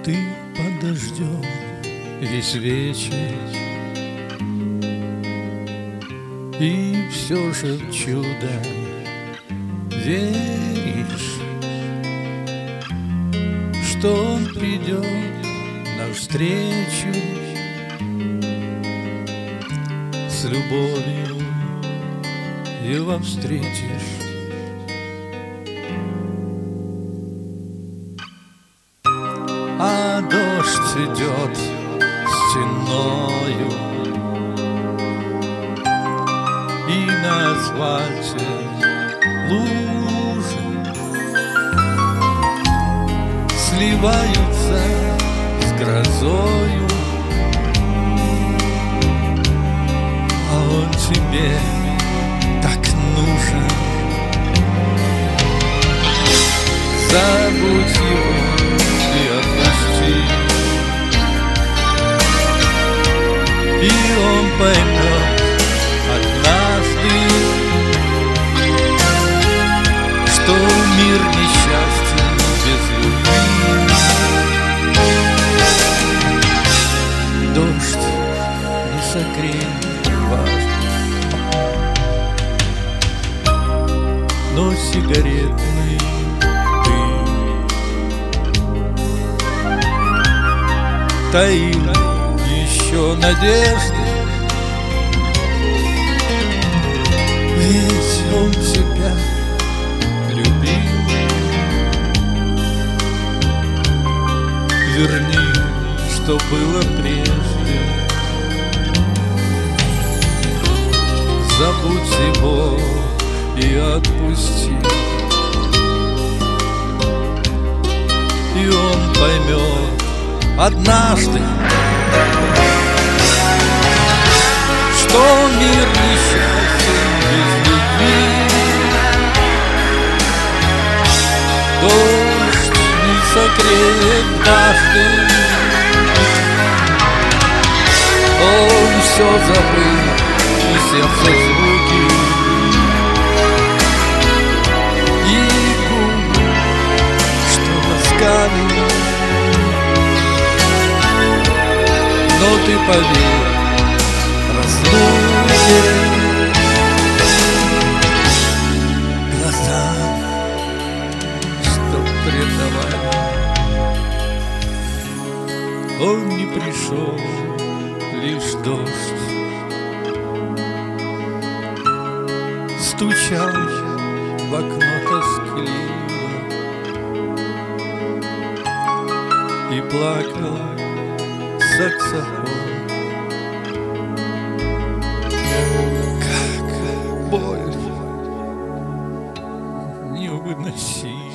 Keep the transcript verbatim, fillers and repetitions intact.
Ты подождем весь вечер, и все же в чудо веришь, что он придет навстречу с любовью его встретишь. А дождь идет стеною, и на асфальте лужи сливаются с грозою, а он тебе так нужен. Забудь его и отпусти, и он поймет однажды, что мир несчастен без любви. Дождь не согреет, важно, но сигаретный таил еще надежды, ведь он тебя любил. Верни, что было прежде, забудь его и отпусти, и он поймет однажды, что мир несчастен без любви. Дождь не согреет дважды, он все забыл, и сердце звуки, и губы, что ласкали. Но ты поверь разлуке, глаза, что предавали. Он не пришел, лишь дождь стучал в окно тоскливо и плакал саксофон. Как боль невыносима.